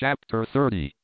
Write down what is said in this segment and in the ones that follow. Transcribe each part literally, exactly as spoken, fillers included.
Chapter thirty.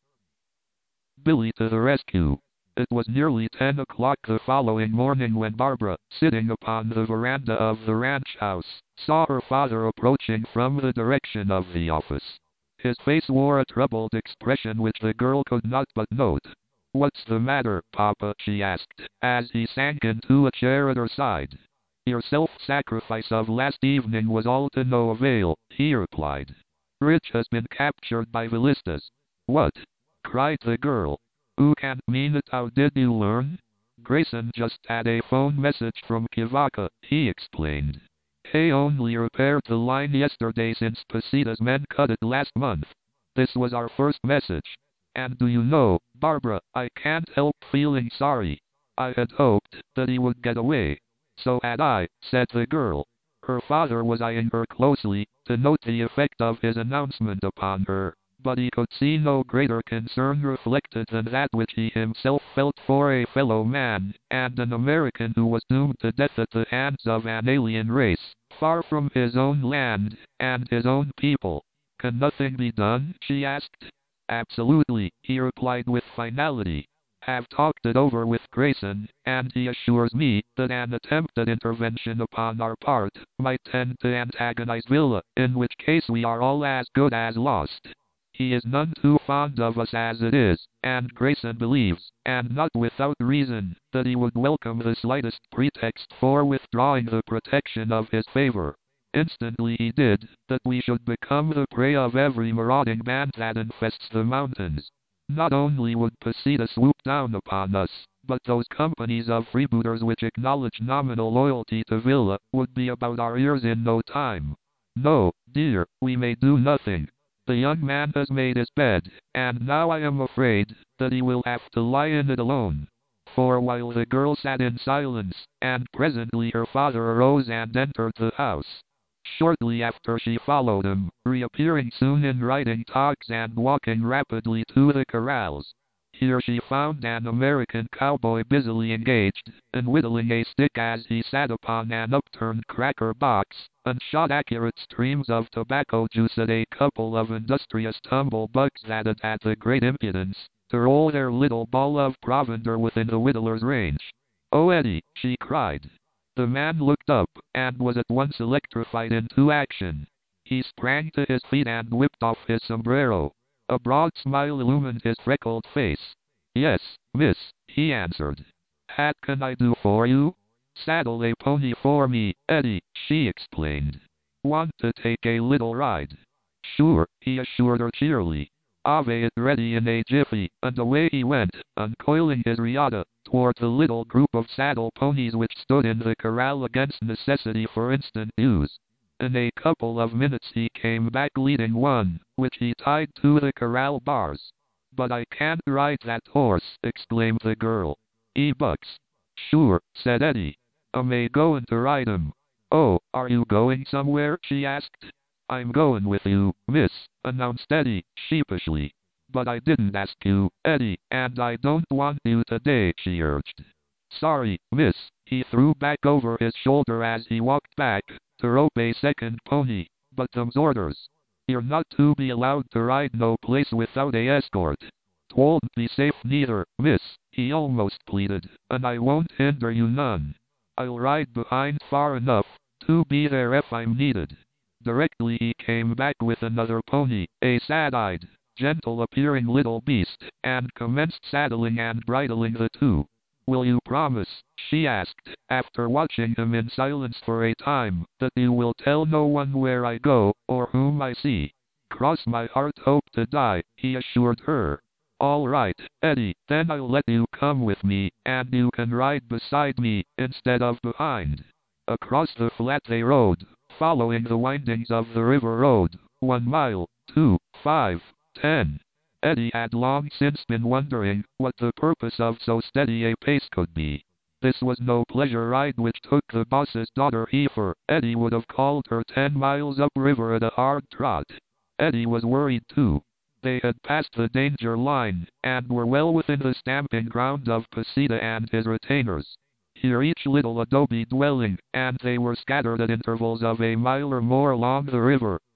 Billy to the rescue. It was nearly ten o'clock the following morning when Barbara, sitting upon the veranda of the ranch house, saw her father approaching from the direction of the office. His face wore a troubled expression which the girl could not but note. "What's the matter, Papa?" she asked, as he sank into a chair at her side. "Your self-sacrifice of last evening was all to no avail," he replied. "Rich has been captured by Villistas." "What?" cried the girl. "You can't mean it. How did you learn?" "Grayson just had a phone message from Kivaka," he explained. "He only repaired the line yesterday since Pasita's men cut it last month. This was our first message. And do you know, Barbara, I can't help feeling sorry. I had hoped that he would get away." "So had I," said the girl. Her father was eyeing her closely, to note the effect of his announcement upon her, but he could see no greater concern reflected than that which he himself felt for a fellow man, and an American who was doomed to death at the hands of an alien race, far from his own land, and his own people. "Can nothing be done?" she asked. "Absolutely," he replied with finality. "Have talked it over with Grayson, and he assures me that an attempt at intervention upon our part might tend to antagonize Villa, in which case we are all as good as lost. He is none too fond of us as it is, and Grayson believes, and not without reason, that he would welcome the slightest pretext for withdrawing the protection of his favor. Instantly he did, that we should become the prey of every marauding band that infests the mountains. Not only would Pasita swoop down upon us, but those companies of freebooters which acknowledge nominal loyalty to Villa would be about our ears in no time. No, dear, we may do nothing. The young man has made his bed, and now I am afraid that he will have to lie in it alone." For a while the girl sat in silence, and presently her father arose and entered the house. Shortly after she followed him, reappearing soon in riding togs and walking rapidly to the corrals. Here she found an American cowboy busily engaged in whittling a stick as he sat upon an upturned cracker box, and shot accurate streams of tobacco juice at a couple of industrious tumblebugs that had had the great impudence to roll their little ball of provender within the whittler's range. "Oh, Eddie!" she cried. The man looked up, and was at once electrified into action. He sprang to his feet and whipped off his sombrero. A broad smile illumined his freckled face. "Yes, miss," he answered. "What can I do for you?" "Saddle a pony for me, Eddie," she explained. "Want to take a little ride?" "Sure," he assured her cheerily. "I've it ready in a jiffy," and away he went, uncoiling his riata, toward the little group of saddle ponies which stood in the corral against necessity for instant use. In a couple of minutes he came back leading one, which he tied to the corral bars. "But I can't ride that horse," exclaimed the girl. "He bucks." "Sure," said Eddie. "I'm a goin' to ride him." "Oh, are you going somewhere?" she asked. "I'm going with you, miss," announced Eddie, sheepishly. "But I didn't ask you, Eddie, and I don't want you today," she urged. "Sorry, miss," he threw back over his shoulder as he walked back, to rope a second pony. "But them's orders. You're not to be allowed to ride no place without a escort." "'Twon't be safe neither, miss," he almost pleaded, "and I won't hinder you none. I'll ride behind far enough to be there if I'm needed." Directly he came back with another pony, a sad-eyed, gentle-appearing little beast, and commenced saddling and bridling the two. "Will you promise," she asked, after watching him in silence for a time, "that you will tell no one where I go, or whom I see?" "Cross my heart hope to die," he assured her. "All right, Eddie, then I'll let you come with me, and you can ride beside me, instead of behind." Across the flat they rode, following the windings of the river road. One mile, two, five, ten. Eddie had long since been wondering what the purpose of so steady a pace could be. This was no pleasure ride which took the boss's daughter Heifer. Eddie would have called her ten miles upriver at a hard trot. Eddie was worried too. They had passed the danger line, and were well within the stamping ground of Pasita and his retainers. Here each little adobe dwelling, and they were scattered at intervals of a mile or more along the river,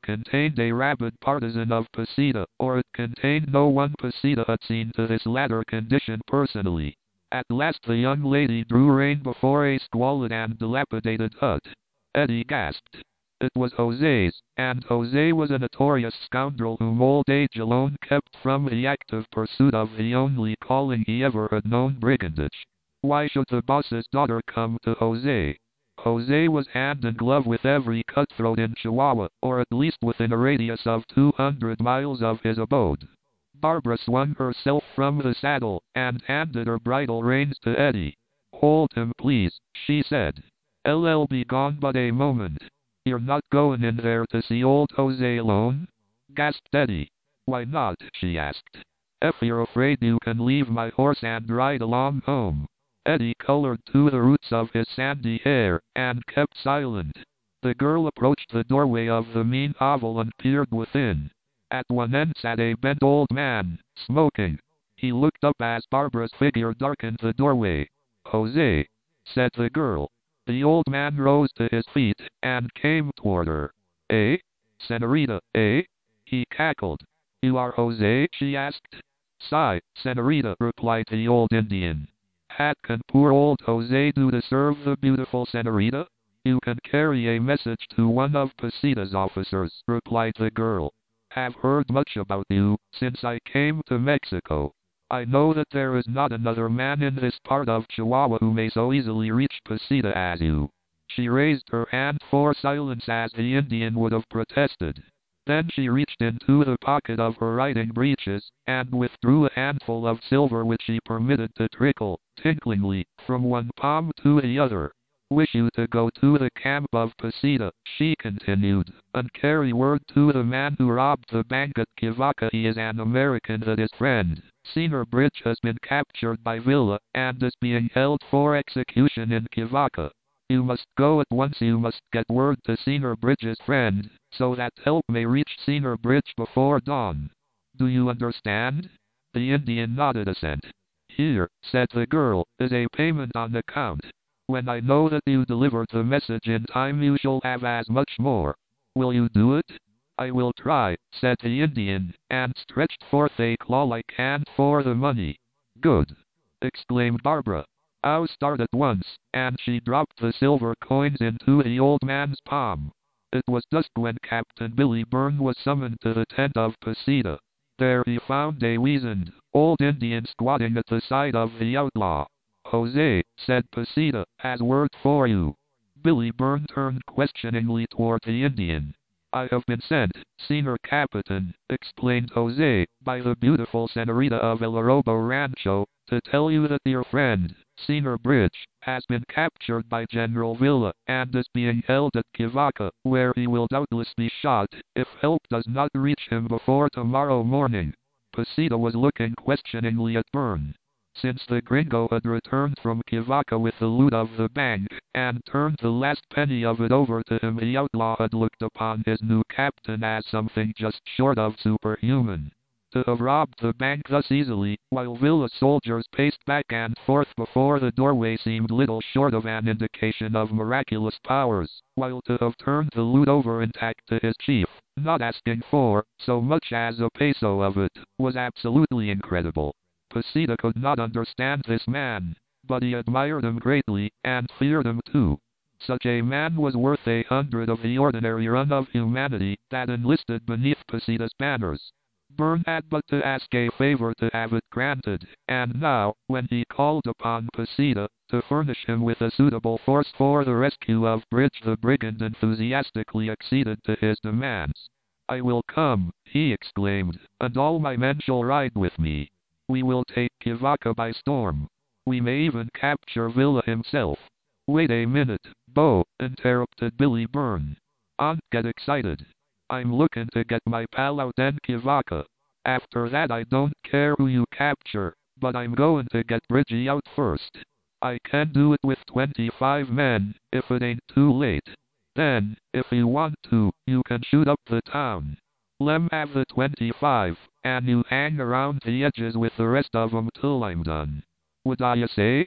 contained a rabid partisan of Pasita, or it contained no one Pasita had seen to this latter condition personally. At last the young lady drew rein before a squalid and dilapidated hut. Eddie gasped. It was Jose's, and Jose was a notorious scoundrel whom old age alone kept from the active pursuit of the only calling he ever had known, brigandage. Why should the boss's daughter come to Jose? Jose was hand in glove with every cutthroat in Chihuahua, or at least within a radius of two hundred miles of his abode. Barbara swung herself from the saddle, and handed her bridle reins to Eddie. "Hold him, please," she said. "I'll be gone but a moment." "You're not going in there to see old Jose alone?" gasped Eddie. "Why not?" she asked. "If you're afraid you can leave my horse and ride along home." Eddie colored to the roots of his sandy hair, and kept silent. The girl approached the doorway of the mean hovel and peered within. At one end sat a bent old man, smoking. He looked up as Barbara's figure darkened the doorway. "Jose," said the girl. The old man rose to his feet, and came toward her. "Eh? Senorita, eh?" he cackled. "You are Jose?" she asked. "Si, senorita," replied the old Indian. "What can poor old Jose do to serve the beautiful senorita?" "You can carry a message to one of Pasita's officers," replied the girl. "Have heard much about you, since I came to Mexico. I know that there is not another man in this part of Chihuahua who may so easily reach Pasita as you." She raised her hand for silence as the Indian would have protested. Then she reached into the pocket of her riding breeches, and withdrew a handful of silver which she permitted to trickle, tinklingly, from one palm to the other. "Wish you to go to the camp of Pasita," she continued, "and carry word to the man who robbed the bank at Quivaca. He is an American that is friend. Senor Bridge has been captured by Villa, and is being held for execution in Quivaca. You must go at once. You must get word to Senor Bridge's friend, so that help may reach Senor Bridge before dawn. Do you understand?" The Indian nodded assent. "Here," said the girl, "is a payment on account. When I know that you delivered the message in time, you shall have as much more. Will you do it?" "I will try," said the Indian, and stretched forth a claw-like hand for the money. "Good!" exclaimed Barbara. "I'll start at once," and she dropped the silver coins into the old man's palm. It was dusk when Captain Billy Byrne was summoned to the tent of Pasita. There he found a weazened, old Indian squatting at the side of the outlaw. "Jose," said Pasita, "has word for you." Billy Byrne turned questioningly toward the Indian. "I have been sent, Senor Capitan," explained Jose, "by the beautiful senorita of El Orobo Rancho, to tell you that your friend, Senor Bridge, has been captured by General Villa, and is being held at Quivaca, where he will doubtless be shot, if help does not reach him before tomorrow morning." Pasita was looking questioningly at Byrne. Since the gringo had returned from Quivaca with the loot of the bank, and turned the last penny of it over to him, the outlaw had looked upon his new captain as something just short of superhuman. To have robbed the bank thus easily, while Villa soldiers paced back and forth before the doorway, seemed little short of an indication of miraculous powers, while to have turned the loot over intact to his chief, not asking for so much as a peso of it, was absolutely incredible. Pasita could not understand this man, but he admired him greatly, and feared him too. Such a man was worth a hundred of the ordinary run of humanity that enlisted beneath Pasita's banners. Byrne had but to ask a favor to have it granted, and now, when he called upon Pasita to furnish him with a suitable force for the rescue of Bridge, the brigand enthusiastically acceded to his demands. "I will come," he exclaimed, "and all my men shall ride with me. We will take Quivaca by storm. We may even capture Villa himself." "Wait a minute, Bo," interrupted Billy Byrne. "Don't get excited. I'm looking to get my pal out in Quivaca. After that I don't care who you capture, but I'm going to get Bridgie out first. I can do it with twenty-five men, if it ain't too late. Then, if you want to, you can shoot up the town. Lem have the twenty-five, and you hang around the edges with the rest of 'em till I'm done. Would I say?"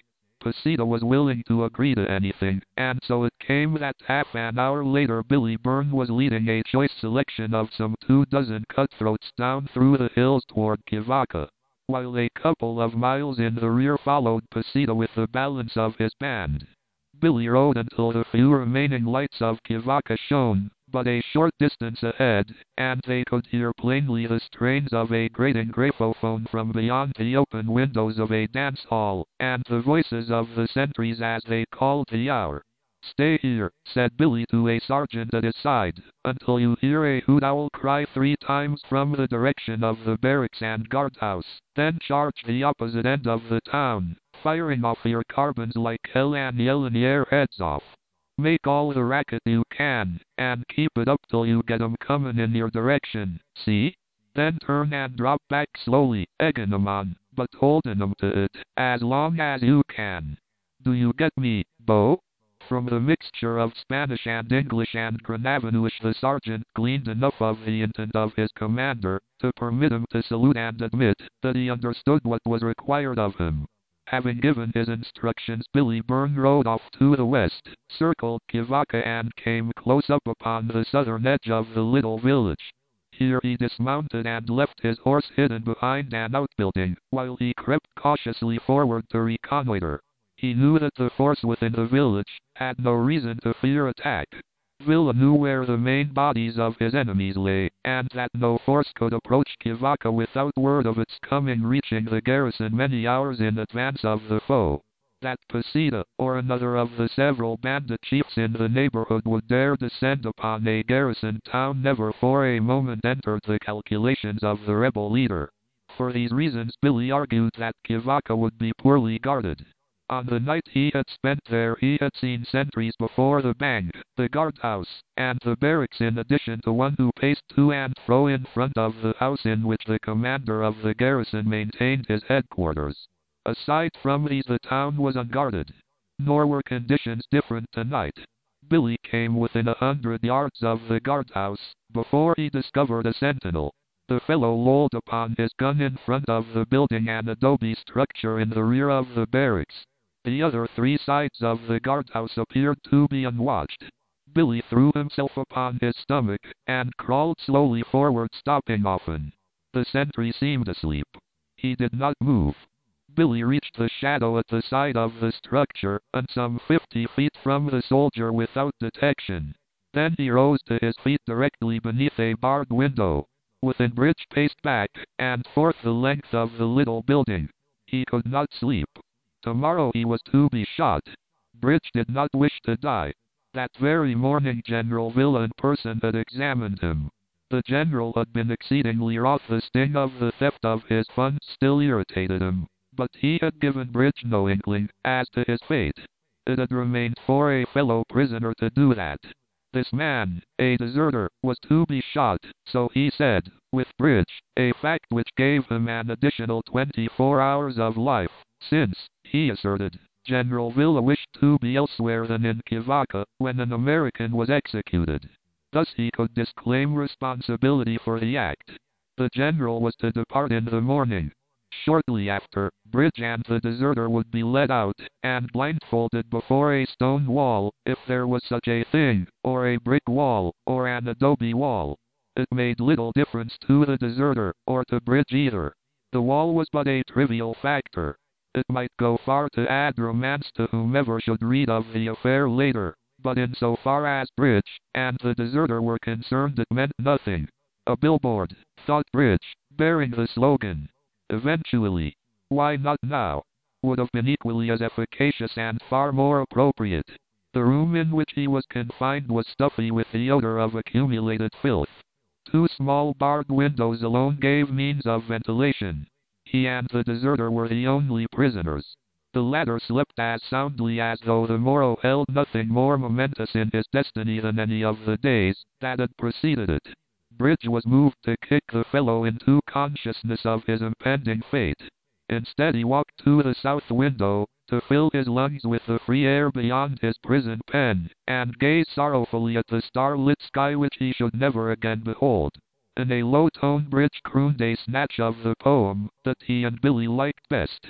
Pasita was willing to agree to anything, and so it came that half an hour later Billy Byrne was leading a choice selection of some two dozen cutthroats down through the hills toward Kivaka, while a couple of miles in the rear followed Pasita with the balance of his band. Billy rode until the few remaining lights of Kivaka shone but a short distance ahead, and they could hear plainly the strains of a grating graphophone from beyond the open windows of a dance hall, and the voices of the sentries as they called the hour. "Stay here," said Billy to a sergeant at his side, "until you hear a hoot owl cry three times from the direction of the barracks and guardhouse. Then charge the opposite end of the town, firing off your carbines like hell and yelling your heads off. Make all the racket you can, and keep it up till you get 'em coming in your direction, see? Then turn and drop back slowly, egging 'em on, but holding 'em to it, as long as you can. Do you get me, Bo?" From the mixture of Spanish and English and Granavanish the sergeant gleaned enough of the intent of his commander to permit him to salute and admit that he understood what was required of him. Having given his instructions, Billy Byrne rode off to the west, circled Kivaka and came close up upon the southern edge of the little village. Here he dismounted and left his horse hidden behind an outbuilding, while he crept cautiously forward to reconnoiter. He knew that the force within the village had no reason to fear attack. Villa knew where the main bodies of his enemies lay, and that no force could approach Kivaka without word of its coming reaching the garrison many hours in advance of the foe. That Pasita, or another of the several bandit chiefs in the neighborhood would dare descend upon a garrison town never for a moment entered the calculations of the rebel leader. For these reasons Billy argued that Kivaka would be poorly guarded. On the night he had spent there he had seen sentries before the bank, the guardhouse, and the barracks, in addition to one who paced to and fro in front of the house in which the commander of the garrison maintained his headquarters. Aside from these the town was unguarded. Nor were conditions different tonight. Billy came within a hundred yards of the guardhouse before he discovered a sentinel. The fellow lolled upon his gun in front of the building, an adobe structure in the rear of the barracks. The other three sides of the guardhouse appeared to be unwatched. Billy threw himself upon his stomach and crawled slowly forward, stopping often. The sentry seemed asleep. He did not move. Billy reached the shadow at the side of the structure, and some fifty feet from the soldier without detection. Then he rose to his feet directly beneath a barred window. Within Bridge paced back and forth the length of the little building. He could not sleep. Tomorrow he was to be shot. Bridge did not wish to die. That very morning General Villa in person had examined him. The general had been exceedingly wroth. The sting of the theft of his funds still irritated him, but he had given Bridge no inkling as to his fate. It had remained for a fellow prisoner to do that. This man, a deserter, was to be shot, so he said, with Bridge, a fact which gave him an additional twenty-four hours of life, since, he asserted, General Villa wished to be elsewhere than in Kivaka when an American was executed. Thus he could disclaim responsibility for the act. The general was to depart in the morning. Shortly after, Bridge and the deserter would be led out, and blindfolded before a stone wall, if there was such a thing, or a brick wall, or an adobe wall. It made little difference to the deserter, or to Bridge either. The wall was but a trivial factor. It might go far to add romance to whomever should read of the affair later, but in so far as Bridge and the deserter were concerned it meant nothing. A billboard, thought Bridge, bearing the slogan, "Eventually, why not now?" would have been equally as efficacious and far more appropriate. The room in which he was confined was stuffy with the odor of accumulated filth. Two small barred windows alone gave means of ventilation. He and the deserter were the only prisoners. The latter slept as soundly as though the morrow held nothing more momentous in his destiny than any of the days that had preceded it. Bridge was moved to kick the fellow into consciousness of his impending fate. Instead he walked to the south window, to fill his lungs with the free air beyond his prison pen, and gaze sorrowfully at the starlit sky which he should never again behold. In a low tone Bridge crooned a snatch of the poem that he and Billy liked best.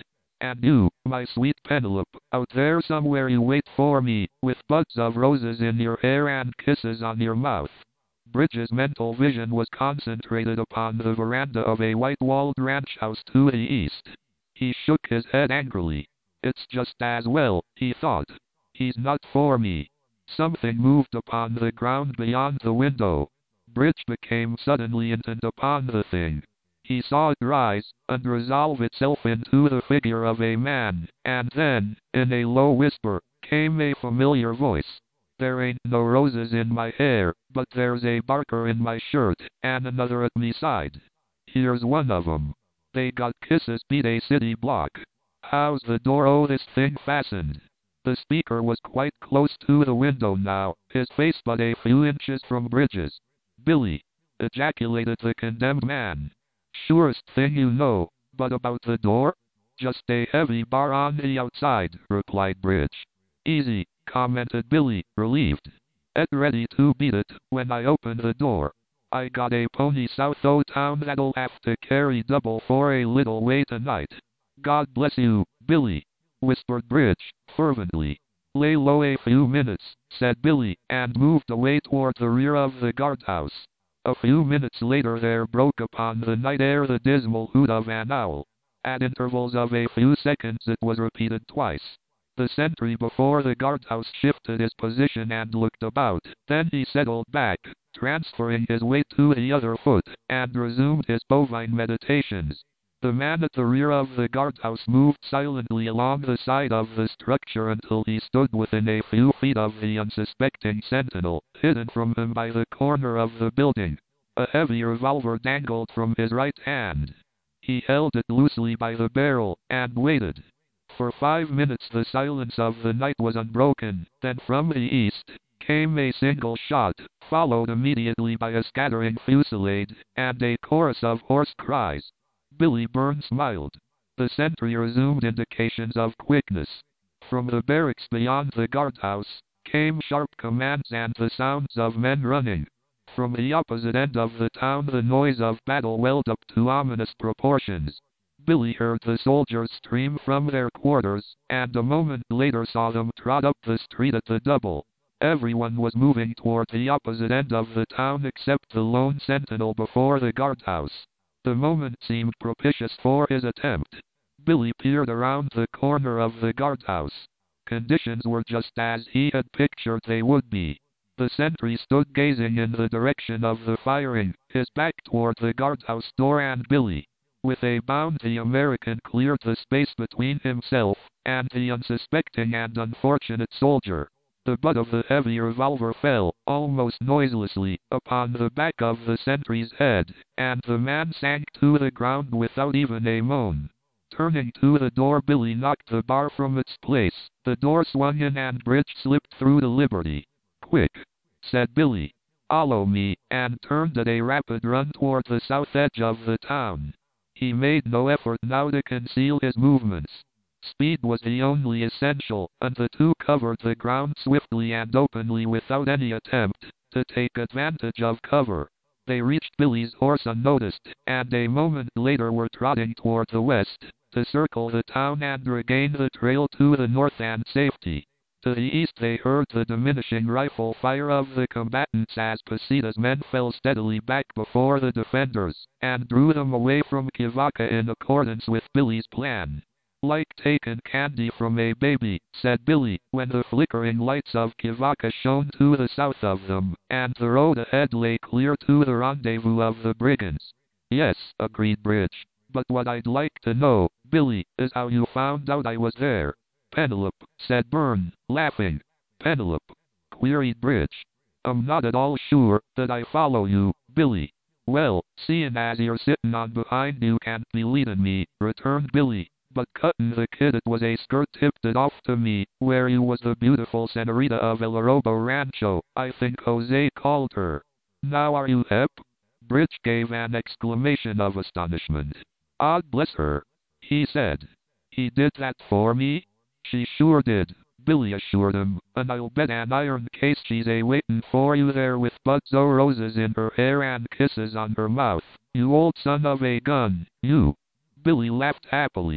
And you, my sweet Penelope, out there somewhere you wait for me, with buds of roses in your hair and kisses on your mouth. Bridges' mental vision was concentrated upon the veranda of a white-walled ranch house to the east. He shook his head angrily. It's just as well, he thought. He's not for me. Something moved upon the ground beyond the window. Bridge became suddenly intent upon the thing. He saw it rise, and resolve itself into the figure of a man, and then, in a low whisper, came a familiar voice. There ain't no roses in my hair, but there's a barker in my shirt, and another at me side. Here's one of 'em. They got kisses beat a city block. How's the door o' this thing fastened? The speaker was quite close to the window now, his face but a few inches from Bridges. Billy, ejaculated the condemned man. Surest thing you know, but about the door? Just a heavy bar on the outside, replied Bridge. Easy, commented Billy, relieved. Et ready to beat it, when I open the door. I got a pony south o' town that'll have to carry double for a little way tonight. God bless you, Billy, whispered Bridge, fervently. Lay low a few minutes, said Billy, and moved away toward the rear of the guardhouse. A few minutes later there broke upon the night air the dismal hoot of an owl. At intervals of a few seconds it was repeated twice. The sentry before the guardhouse shifted his position and looked about. Then he settled back, transferring his weight to the other foot, and resumed his bovine meditations. The man at the rear of the guardhouse moved silently along the side of the structure until he stood within a few feet of the unsuspecting sentinel, hidden from him by the corner of the building. A heavy revolver dangled from his right hand. He held it loosely by the barrel, and waited. For five minutes the silence of the night was unbroken. Then from the east came a single shot, followed immediately by a scattering fusillade, and a chorus of hoarse cries. Billy Byrne smiled. The sentry resumed indications of quickness. From the barracks beyond the guardhouse came sharp commands and the sounds of men running. From the opposite end of the town the noise of battle welled up to ominous proportions. Billy heard the soldiers stream from their quarters, and a moment later saw them trot up the street at the double. Everyone was moving toward the opposite end of the town except the lone sentinel before the guardhouse. The moment seemed propitious for his attempt. Billy peered around the corner of the guardhouse. Conditions were just as he had pictured they would be. The sentry stood gazing in the direction of the firing, his back toward the guardhouse door and Billy. With a bound the American cleared the space between himself and the unsuspecting and unfortunate soldier. The butt of the heavy revolver fell, almost noiselessly, upon the back of the sentry's head, and the man sank to the ground without even a moan. Turning to the door, Billy knocked the bar from its place. The door swung in and Bridge slipped through the liberty. Quick, said Billy. Follow me, and turned at a rapid run toward the south edge of the town. He made no effort now to conceal his movements. Speed was the only essential, and the two covered the ground swiftly and openly without any attempt to take advantage of cover. They reached Billy's horse unnoticed, and a moment later were trotting toward the west, to circle the town and regain the trail to the north and safety. To the east they heard the diminishing rifle fire of the combatants as Pasita's men fell steadily back before the defenders, and drew them away from Kivaka in accordance with Billy's plan. Like taking candy from a baby, said Billy, when the flickering lights of Kivaka shone to the south of them, and the road ahead lay clear to the rendezvous of the brigands. Yes, agreed Bridge. But what I'd like to know, Billy, is how you found out I was there. Penelope, said Byrne, laughing. Penelope? Queried Bridge. I'm not at all sure that I follow you, Billy. Well, seeing as you're sitting on behind you can't be leading me, returned Billy. But cutting the kid it was a skirt tipped it off to me, where you was the beautiful senorita of El Robo Rancho, I think Jose called her. Now are you hep? Bridge gave an exclamation of astonishment. God bless her, he said. He did that for me? She sure did, Billy assured him, and I'll bet an iron case she's a-waiting for you there with buds o' roses in her hair and kisses on her mouth, you old son of a gun, you. Billy laughed happily.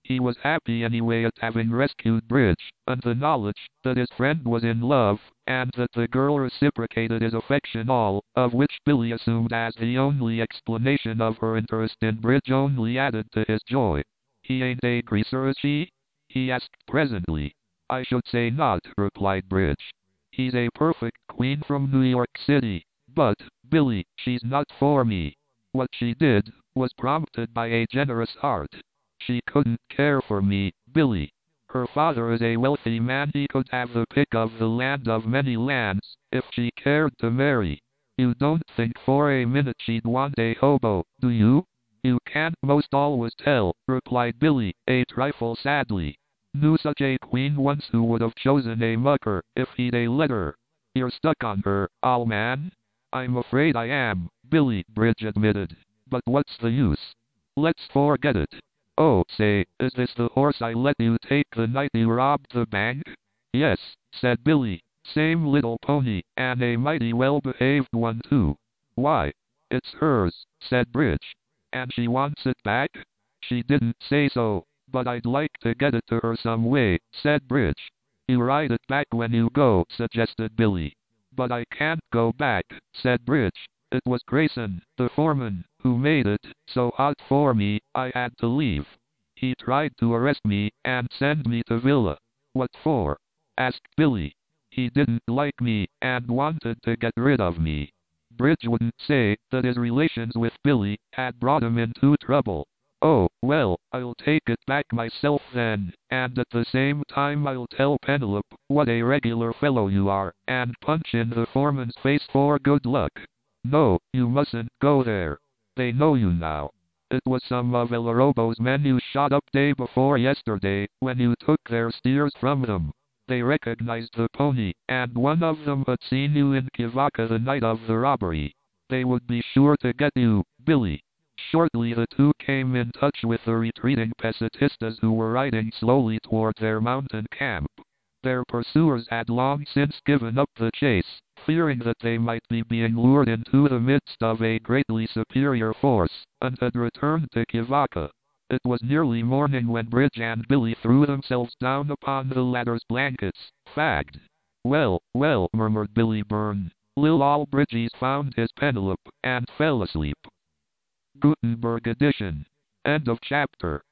He was happy anyway at having rescued Bridge, and the knowledge that his friend was in love, and that the girl reciprocated his affection, all of which Billy assumed as the only explanation of her interest in Bridge, only added to his joy. "He ain't a greaser, is he?" he asked presently. "I should say not," replied Bridge. "He's a perfect queen from New York City. But, Billy, she's not for me. What she did was prompted by a generous heart. She couldn't care for me, Billy. Her father is a wealthy man. He could have the pick of the land of many lands, if she cared to marry. You don't think for a minute she'd want a hobo, do you?" "You can't most always tell," replied Billy, a trifle sadly. "Knew such a queen once who would have chosen a mucker, if he'd a let her." "You're stuck on her, ol' man?" "I'm afraid I am, Billy," Bridge admitted. "But what's the use? Let's forget it. Oh, say, is this the horse I let you take the night you robbed the bank?" "Yes," said Billy. "Same little pony, and a mighty well-behaved one, too." "Why, it's hers," said Bridge. "And she wants it back?" "She didn't say so, but I'd like to get it to her some way," said Bridge. "You ride it back when you go," suggested Billy. "But I can't go back," said Bridge. "It was Grayson, the foreman, who made it so hot for me, I had to leave. He tried to arrest me and send me to Villa." "What for?" asked Billy. "He didn't like me and wanted to get rid of me." Bridge wouldn't say that his relations with Billy had brought him into trouble. "Oh, well, I'll take it back myself then, and at the same time I'll tell Penelope what a regular fellow you are, and punch in the foreman's face for good luck." "No, you mustn't go there. They know you now. It was some of El Robo's men you shot up day before yesterday, when you took their steers from them. They recognized the pony, and one of them had seen you in Kivaka the night of the robbery. They would be sure to get you, Billy." Shortly the two came in touch with the retreating Pesetistas, who were riding slowly toward their mountain camp. Their pursuers had long since given up the chase, fearing that they might be being lured into the midst of a greatly superior force, and had returned to Kivaka. It was nearly morning when Bridge and Billy threw themselves down upon the latter's blankets, fagged. "Well, well," murmured Billy Byrne. "Lil Ol Bridges found his Penelope, and fell asleep." Gutenberg edition. End of chapter.